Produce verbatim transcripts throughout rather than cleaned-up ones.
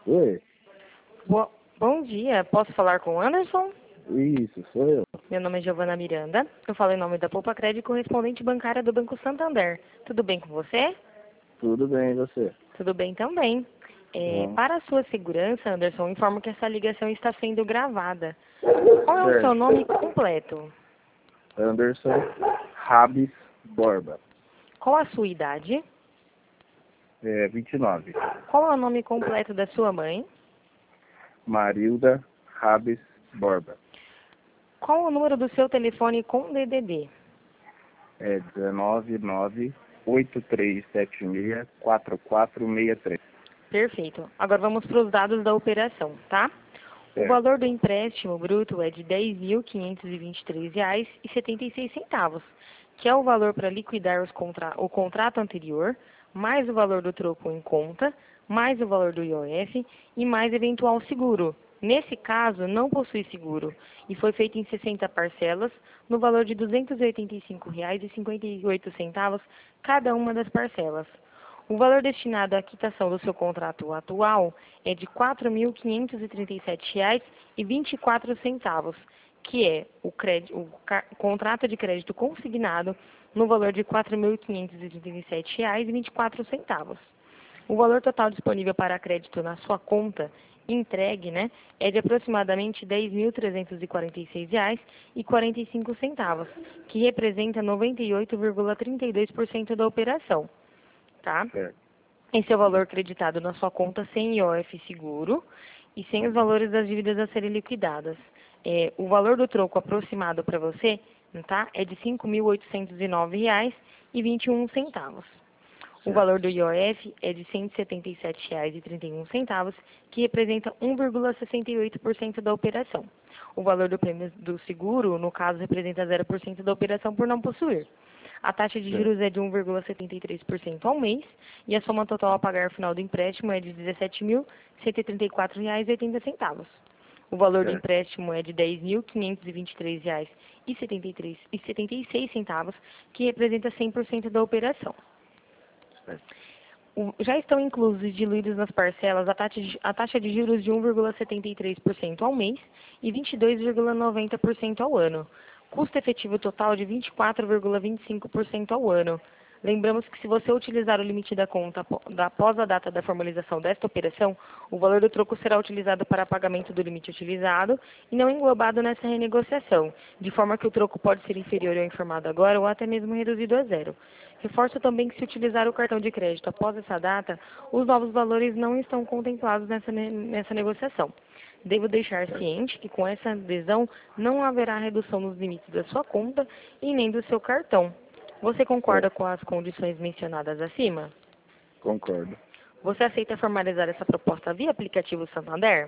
Oi, Bo- Bom dia, posso falar com o Anderson? isso, sou eu. Meu nome é Giovana Miranda, eu falo em nome da Poupa Crédito, correspondente bancária do Banco Santander. Tudo bem com você? Tudo bem, e você? Tudo bem também. É, Bom, para a sua segurança, Anderson, informo que essa ligação está sendo gravada. Qual é o seu certo. nome completo? Anderson Rabis Borba, Qual a sua idade? é, vinte e nove. Qual é o nome completo da sua mãe? Marilda Rabis Borba, Qual é o número do seu telefone com D D D? é dezenove nove oito três sete seis quatro quatro seis três. Perfeito. Agora vamos para os dados da operação, tá? O Certo, valor do empréstimo bruto é de dez mil quinhentos e vinte e três reais e setenta e seis centavos, que é o valor para liquidar os contra... o contrato anterior, mais o valor do troco em conta, mais o valor do I O F e mais eventual seguro. Nesse caso, não possui seguro e foi feito em sessenta parcelas, no valor de duzentos e oitenta e cinco reais e cinquenta e oito centavos cada uma das parcelas. O valor destinado à quitação do seu contrato atual é de quatro mil quinhentos e trinta e sete reais e vinte e quatro centavos, que é o, crédito, o ca- contrato de crédito consignado no valor de quatro mil quinhentos e trinta e sete reais e vinte e quatro centavos. O valor total disponível para crédito na sua conta entregue, né, é de aproximadamente dez mil trezentos e quarenta e seis reais e quarenta e cinco centavos, que representa noventa e oito vírgula trinta e dois por cento da operação, tá? certo, Esse é o valor creditado na sua conta sem I O F seguro e sem os valores das dívidas a serem liquidadas. É, o valor do troco aproximado para você, tá, é de cinco mil oitocentos e nove reais e vinte e um centavos. O certo, valor do I O F é de cento e setenta e sete reais e trinta e um centavos, que representa um vírgula sessenta e oito por cento da operação. O valor do prêmio do seguro, no caso, representa zero por cento da operação por não possuir. A taxa de certo, juros é de um vírgula setenta e três por cento ao mês e a soma total a pagar no final do empréstimo é de dezessete mil cento e trinta e quatro reais e oitenta centavos. O valor do certo, empréstimo é de dez mil quinhentos e vinte e três reais e setenta e três e setenta e seis centavos, que representa cem por cento da operação. certo, O- Já estão inclusos e diluídos nas parcelas a taxa de, a taxa de juros de um vírgula setenta e três por cento ao mês e vinte e dois vírgula noventa por cento ao ano. Custo efetivo total de vinte e quatro vírgula vinte e cinco por cento ao ano. Lembramos que se você utilizar o limite da conta apo- da- após a data da formalização desta operação, o valor do troco será utilizado para pagamento do limite utilizado e não englobado nessa renegociação, de forma que o troco pode ser inferior ao informado agora ou até mesmo reduzido a zero. Reforço também que se utilizar o cartão de crédito após essa data, os novos valores não estão contemplados nessa, ne- nessa negociação. Devo deixar certo. ciente que com essa adesão não haverá redução nos limites da sua conta e nem do seu cartão. Você concorda Certo. com as condições mencionadas acima? Concordo. Você aceita formalizar essa proposta via aplicativo Santander?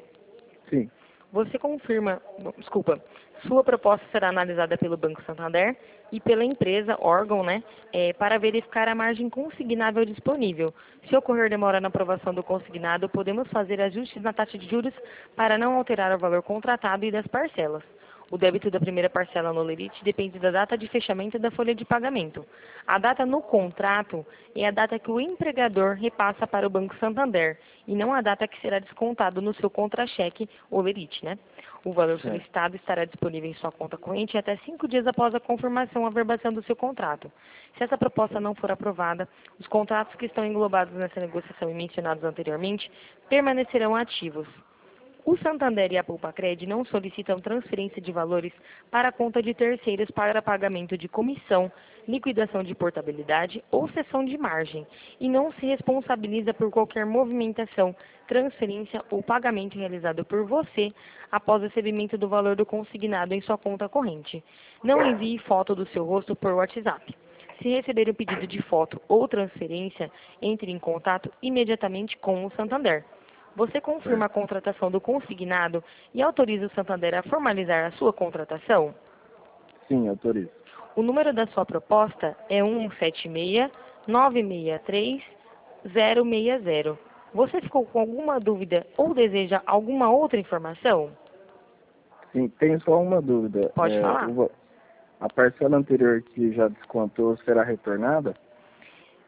Sim, Você confirma, desculpa, sua proposta será analisada pelo Banco Santander e pela empresa, órgão, né, é, para verificar a margem consignável disponível. Se ocorrer demora na aprovação do consignado, podemos fazer ajustes na taxa de juros para não alterar o valor contratado e das parcelas. O débito da primeira parcela no lerite depende da data de fechamento da folha de pagamento. A data no contrato é a data que o empregador repassa para o Banco Santander e não a data que será descontado no seu contra-cheque ou lerite, né? O valor certo, solicitado estará disponível em sua conta corrente até cinco dias após a confirmação ou averbação do seu contrato. Se essa proposta não for aprovada, os contratos que estão englobados nessa negociação e mencionados anteriormente permanecerão ativos. O Santander e a Poupa-Cred não solicitam transferência de valores para a conta de terceiros para pagamento de comissão, liquidação de portabilidade ou cessão de margem e não se responsabiliza por qualquer movimentação, transferência ou pagamento realizado por você após o recebimento do valor do consignado em sua conta corrente. Não envie foto do seu rosto por WhatsApp. Se receber um pedido de foto ou transferência, entre em contato imediatamente com o Santander. Você confirma a certo. contratação do consignado e autoriza o Santander a formalizar a sua contratação? Sim, autorizo. O número da sua proposta é um sete seis, nove seis três, zero seis zero. Você ficou com alguma dúvida ou deseja alguma outra informação? Sim, tenho só uma dúvida. Pode É, falar. o va- a parcela anterior que já descontou será retornada?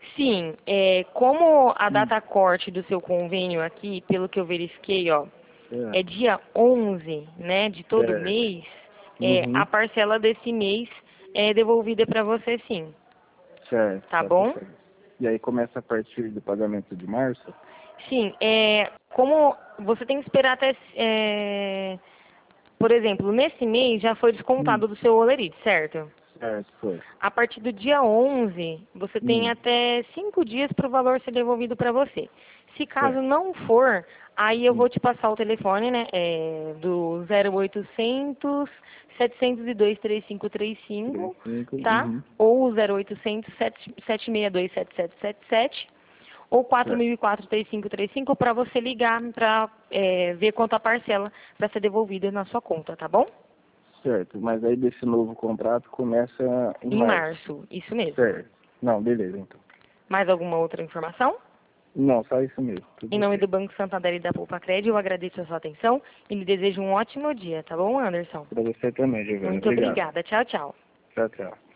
Sim, é, como a data corte do seu convênio aqui, pelo que eu verifiquei, ó, É, é dia onze, né, de todo certo. mês, é, Uhum. a parcela desse mês é devolvida para você sim, Certo, tá tá, tá bom? certo. E aí começa a partir do pagamento de março? Sim, é, como você tem que esperar até, é, por exemplo, nesse mês já foi Hum, descontado do seu holerite, certo? certo, foi. A partir do dia onze, você tem Hum, até cinco dias para o valor ser devolvido para você. Se caso certo. não for, aí eu Hum, vou te passar o telefone, né, é, do zero oitocentos, setecentos e dois, três cinco três três, cinco, cinco, tá? uhum. Ou o zero oitocentos, sete seis dois, sete sete sete sete, ou quatro Certo, mil e quatro, três cinco três cinco para você ligar para ver quanto a parcela para ser devolvida na sua conta, tá bom? certo. Mas aí desse novo contrato começa em Em março. março, isso mesmo. Certo. Não, beleza, então. Mais alguma outra informação? Não, só isso mesmo. Em Tudo nome ok. do Banco Santander e da Poupa Crédito, eu agradeço a sua atenção e lhe desejo um ótimo dia, tá bom, Anderson? Pra você também, Giovana. Muito Obrigado. obrigada. Tchau, tchau. Tchau, tchau.